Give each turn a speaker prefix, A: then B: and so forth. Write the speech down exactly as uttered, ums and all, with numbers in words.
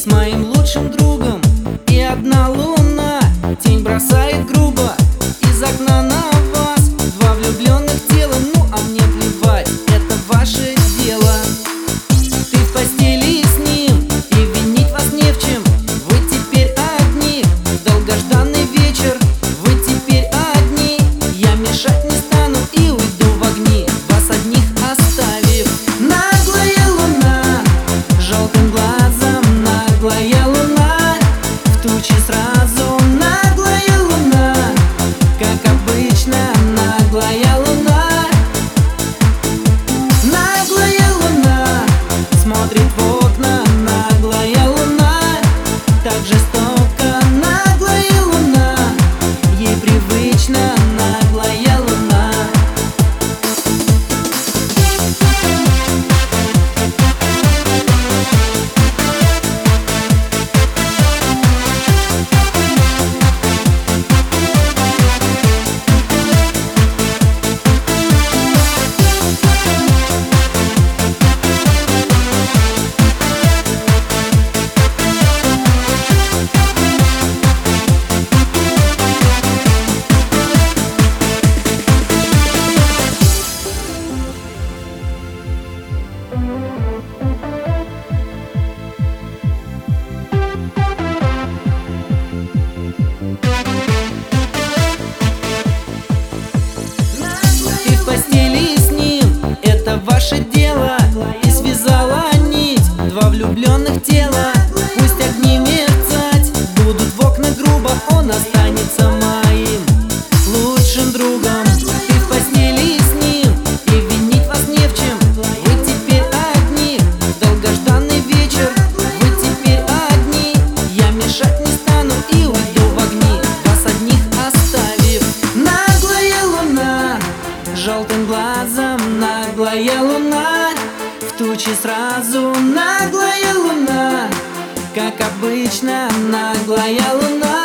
A: с моим лучшим другом. И одна луна тень бросает грубо из окна на вас. Два влюбленных тела, ну а мне плевать, это ваше дело. Ты в постели с ним, и винить вас не в чем. Вы теперь одни, долгожданный вечер. Вы теперь одни, я мешать не стану и уйду в огни, вас одних оставив. Наглая луна, желтым глазом, наглая луна, в тучи сразу. Наглая луна, как обычно, наглая луна. Наглая луна смотрит в окна, наглая луна, так жестоко. Наглая луна, ей привычно, наглая луна. Ты в постели с ним, это ваше дело. И связала нить два влюбленных тела. Пусть огни мерцать будут в окна грубо, он останется моим лучшим другом. Ты в постели с ним, и винить вас не в чем. Вы теперь одни, долгожданный вечер. Вы теперь одни, я мешать не стану и уйду в огни, вас одних оставив. Наглая луна, желтым глазом, наглая луна, в тучи сразу. Наглая луна, как обычно, наглая луна.